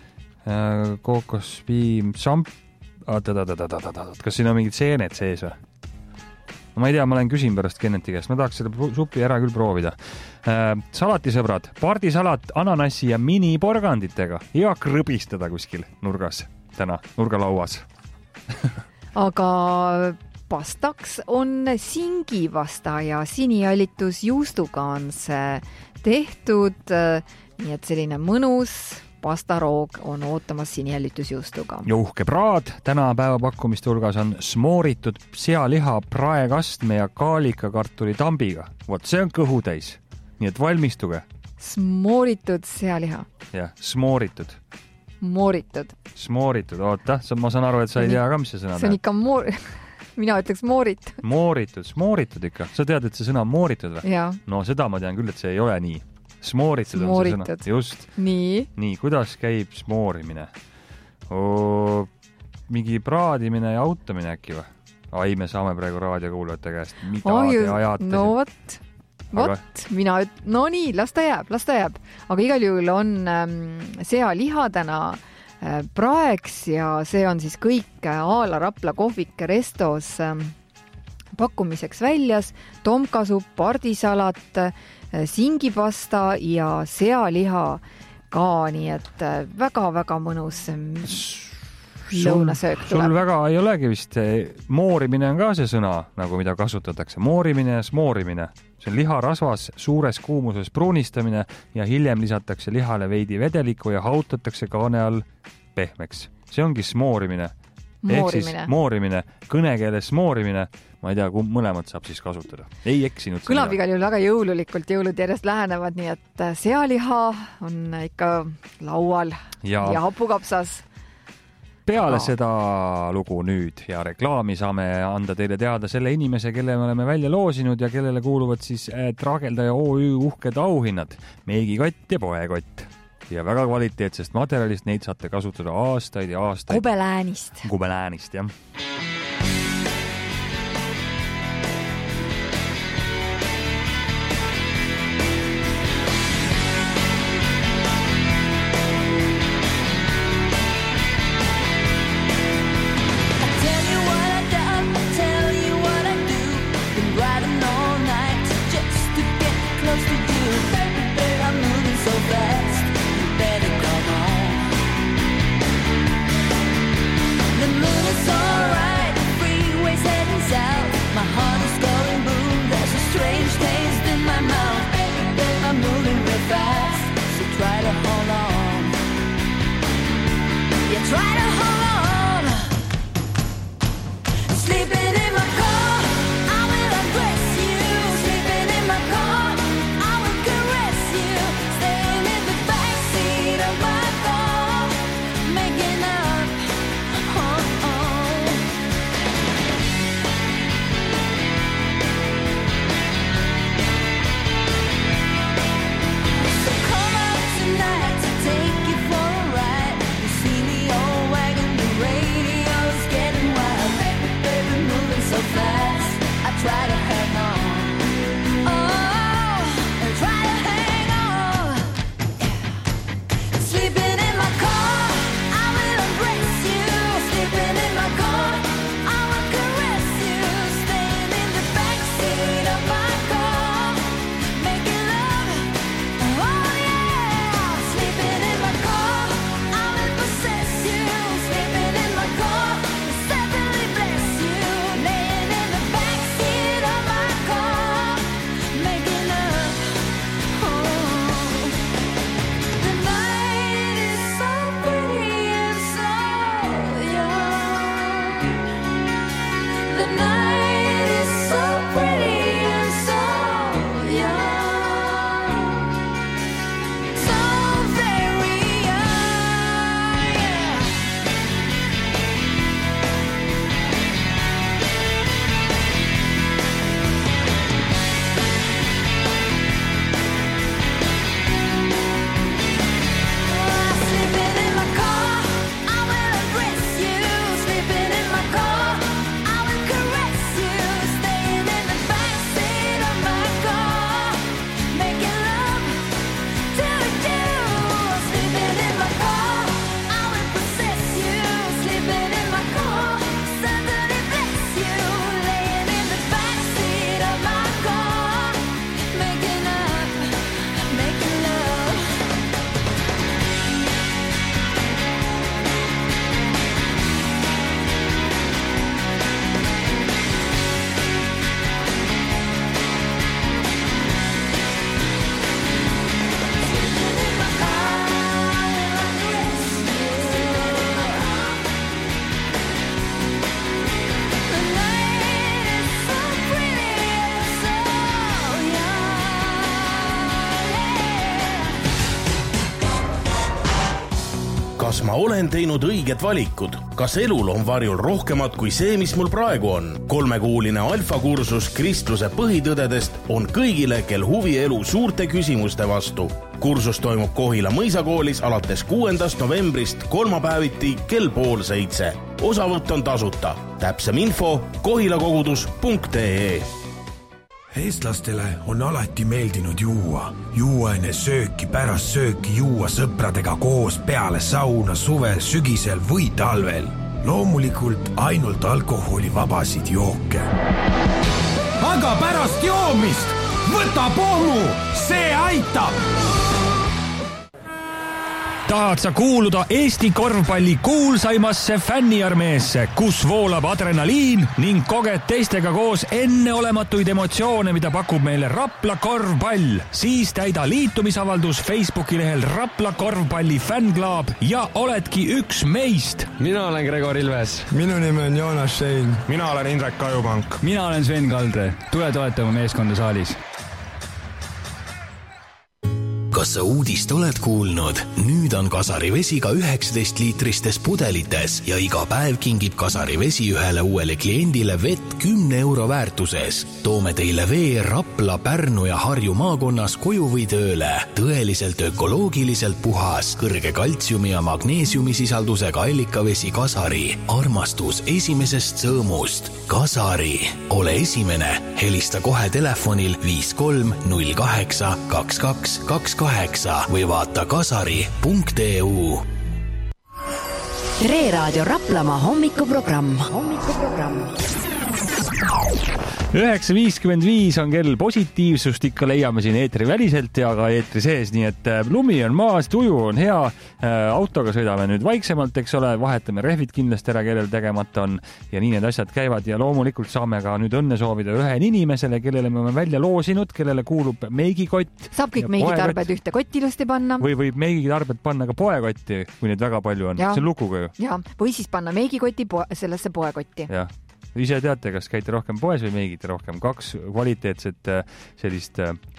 kookospiim, samp. Oota, oota, oota, oota, oota. Kas siin on mingid seened sees või? Ma ei tea, ma lähen küsin pärast Kenneti käest. Ma tahaks selle supi ära küll proovida. Salatisõbrad, pardisalat ananassi ja miniporganditega. Hea krõbistada kuskil nurgas täna, nurgalauas. Aga pastaks on singivasta ja siniallitus juustuga on see tehtud, nii et selline mõnus pastaroog on ootamas siniallitusjuustuga. Ja uhke praad. Täna päevapakkumiste hulgas on smooritud sealiha praekastme ja kaalikakartuli tambiga. Vot see on kõhutäis. Nii et valmistuge. Smooritud sealiha. Jah, smooritud. Mooritud. Smooritud, oota. Ma saan aru, et sa ei tea ka, mis see sõna see on ikka moor... Mina ütleks moorit. Mooritud, smooritud ikka. Sa tead, et see sõna on mooritud või? Jaa. No seda ma tean küll, et see ei ole nii. Smooritud, Smooritud on see sõna. Just. Nii. Nii, kuidas käib smoorimine? O, mingi praadimine ja autamine äkki või? Ai, me saame praegu raadiokuulajate käest. Mida Ai, te ajate? No vot, vot, aga... mina üt... No nii, las ta jääb, las ta jääb. Aga igal juhul on ähm, sealiha täna äh, praeks ja see on siis kõik Aala Rapla kohvik Restos ähm, pakkumiseks väljas. Tomkasupp, pardisalat, singipasta ja sealiha ka, nii et väga-väga mõnus lõunasöök tuleb. Sul väga ei olegi vist, moorimine on ka see sõna, nagu mida kasutatakse. Moorimine ja smoorimine. See on liharasvas suures kuumuses pruunistamine ja hiljem lisatakse lihale veidi vedelikku ja hautatakse kaane all pehmeks. See ongi smoorimine. Ehk siis moorimine, kõnekeeles moorimine, ma ei tea, kumb mõlemad saab siis kasutada. Ei eksinud. Kõlab igal juhul väga jõululikult, jõulud järjest lähenevad, nii et sealiha on ikka laual ja, ja hapukapsas. Peale Aa. seda lugu nüüd ja reklaami saame anda teile teada selle inimese, kelle me oleme välja loosinud ja kellele kuuluvad siis Traageldaja O Ü uhked auhinnad, meigikott ja poekott. Ja väga kvaliteetsest materjalist, neid saate kasutada aastaid ja aastaid. Kubeläänist. Kubeläänist, jah. The moon is alright. kas ma olen teinud õiged valikud? Kas elul on varjul rohkemat kui see, mis mul praegu on? Kolmekuuline alfakursus kristluse põhitõdedest on kõigile, kel huvi elu suurte küsimuste vastu. Kursus toimub Kohila mõisakoolis alates kuuendast novembrist kolmapäeviti kell pool seitse. Osavõtt on tasuta. Täpsem info kohilakogudus punkt ee. Eestlastele on alati meeldinud juua. Juua enne sööki, pärast sööki juua sõpradega koos peale sauna suvel, sügisel või talvel. Loomulikult ainult alkoholivabasid jooke. Aga pärast joomist võta pommu, see aitab! Tahad sa kuuluda Eesti korvpalli kuulsaimasse fänniarmeesse, kus voolab adrenaliin ning koged teistega koos enneolematuid emotsioone, mida pakub meile Rapla korvpall? Siis täida liitumisavaldus Facebooki lehel Rapla korvpalli fännklaab ja oledki üks meist. Mina olen Gregor Ilves. Minu nimi on Joonas Schein. Mina olen Indrek Kajupank. Mina olen Sven Kaldre. Tule toetama meeskonda saalis. Kas sa uudist oled kuulnud? Nüüd on Kasari vesi ka üheksateist liitristes pudelites ja iga päev kingib Kasari vesi ühele uuele kliendile vett kümne euro väärtuses. Toome teile vee Rapla, Pärnu ja Harju maakonnas koju või tööle. Tõeliselt ökoloogiliselt puhas, kõrge kaltsiumi ja magneesiumi sisaldusega allikavesi Kasari. Armastus esimesest sõõmust. Kasari. Ole esimene. Helista kohe telefonil viis kolm null kaheksa kaks kaks kaks kaheksa või vaata kasari punkt ee u. Tre Raadio Raplamaa hommikuprogramm. Hommikuprogramm. üheksa viiskümmend viis on kell, positiivsust ikka leiame siin eetri väliselt ja ka eetri sees, nii et lumi on maas, tuju on hea, autoga sõidame nüüd vaiksemalt, eks ole, vahetame rehvid kindlasti ära, kellel tegemata on ja nii need asjad käivad ja loomulikult saame ka nüüd õnne soovida ühel inimesele, kellele me oleme välja loosinud, kellele kuulub meigikott. Saab kõik meigitarbed ühte kotti ilusti panna. Või võib meigitarbed panna ka poekotti, kui neid väga palju on. Ja. See on lukuga ju. Ja, või siis panna meigikotti poe, sellesse poekotti. Ja. Ise teate, kas käite rohkem poes või meigite rohkem? Kaks kvaliteetset sellist,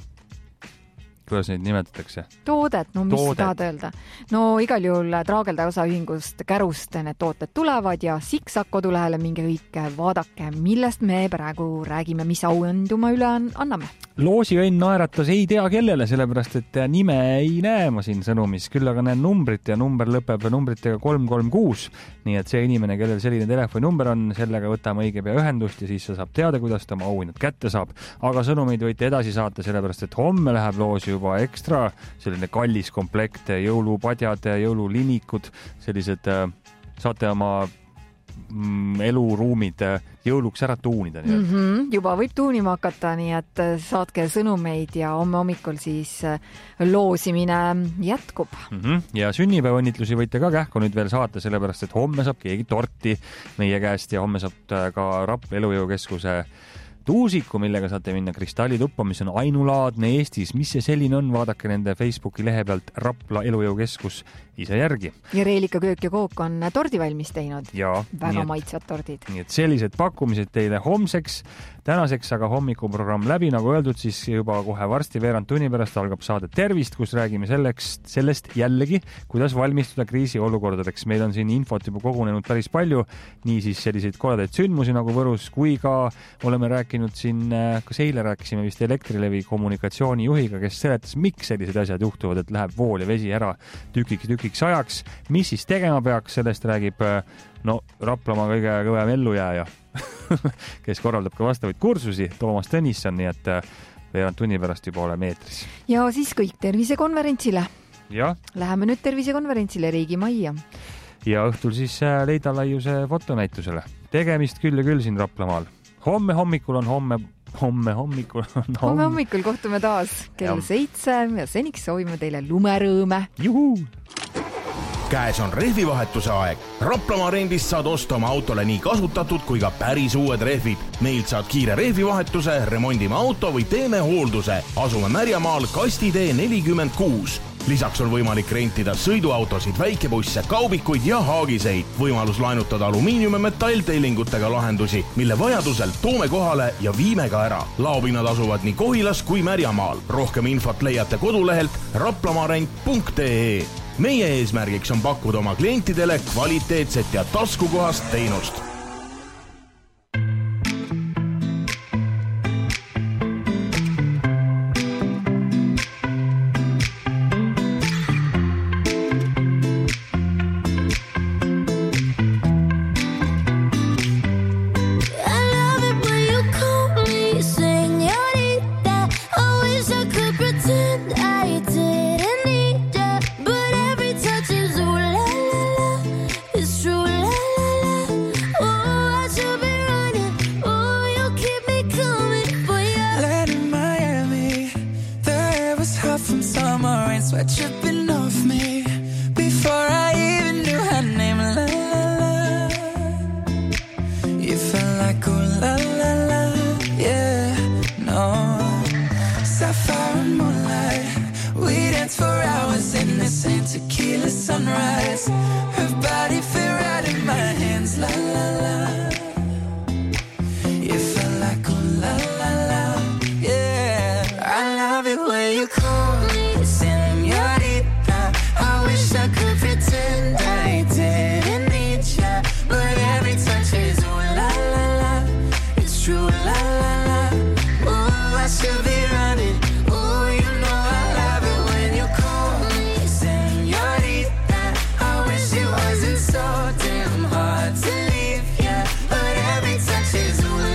kuidas neid nimetatakse? Toodet, no mis Toodet. tahad öelda? No igal juhul Traageldaja osaühingust Kärust need tooted tulevad ja Siksak kodulehele minge kõik vaadake, millest me praegu räägime, mis auenduma üle anname. Loosiõnn naeratas ei tea kellele, sellepärast et nime ei näe ma siin sõnumis, küll aga näen numbrit ja number lõpeb numbritega kolm kolm kuus, nii et see inimene, kellel selline telefoninumber on, sellega võtame õige pea ühendust ja siis sa saab teada, kuidas ta oma auhinnad kätte saab. Aga sõnumeid võite edasi saata, sellepärast et homme läheb loosi juba ekstra selline kallis komplekt, jõulupadjad, jõululinikud, sellised saate oma eluruumid jõuluks ära tuunida. Mm -hmm, juba võib tuunima hakata, nii et saatke sõnumeid ja homme hommikul siis loosimine jätkub. Mm -hmm. Ja sünnipäevaõnnitlusi võite ka kähku nüüd veel saata, sellepärast et homme saab keegi torti meie käest ja homme saab ka Rapla Elujõukeskuse tuusiku, millega saate minna kristallituppa, mis on ainulaadne Eestis. Mis see selline on? Vaadake nende Facebooki lehe pealt Rapla Elujõukeskus ise järgi. Ja Reelika köök ja kook on tordi valmis teinud. Ja, väga maitsvad tordid. Nii et sellised pakkumised teile homseks. Tänaseks aga hommikuprogramm läbi, nagu öeldud, siis juba kohe varsti veerand tunni pärast algab saade Tervist, kus räägime selleks, sellest jällegi, kuidas valmistuda kriisiolukordadeks. Meil on siin infot juba kogunenud päris palju, nii siis selliseid koledaid sündmusi nagu Võrus, kui ka oleme rääkinud siin, kas eile rääkisime vist Elektrilevi kommunikatsioonijuhiga, kes seletas, miks sellised asjad juhtuvad, et läheb vool ja vesi ära tükiks tükiks ajaks. Mis siis tegema peaks, sellest räägib no Raplamaa kõige kõvem ellujääja, kes korraldab ka vastavaid kursusi, Toomas Tõnisson, nii et veerand tunni pärast juba oleme eetris. Ja siis kõik tervisekonverentsile. Ja. Läheme nüüd tervisekonverentsile Riigimajja. ja õhtul siis Leida Laiuse fotonäitusele. Tegemist küll ja küll siin Raplamaal. Homme hommikul on homme, homme hommikul on homme. Homme hommikul kohtume taas kell ja. seitse ja seniks soovime teile lumerõõme. Juhuu! Käes on rehvivahetuse aeg. Raplamaa rendist saad osta oma autole nii kasutatud kui ka päris uued rehvid. Meilt saad kiire rehvivahetuse, remondime auto või teeme hoolduse. Asume Märjamaal Kastitee nelikümmend kuus. Lisaks on võimalik rentida sõiduautosid, väikebusse, kaubikuid ja haagiseid. Võimalus laenutada alumiinium- ja metalltellingutega lahendusi, mille vajadusel toome kohale ja viime ka ära. Laopinnad asuvad nii Kohilas kui Märjamaal. Rohkem infot leiate kodulehelt raplamaarent punkt ee. meie eesmärgiks on pakkuda oma klientidele kvaliteetset ja taskukohast teenust. Tequila sunrise.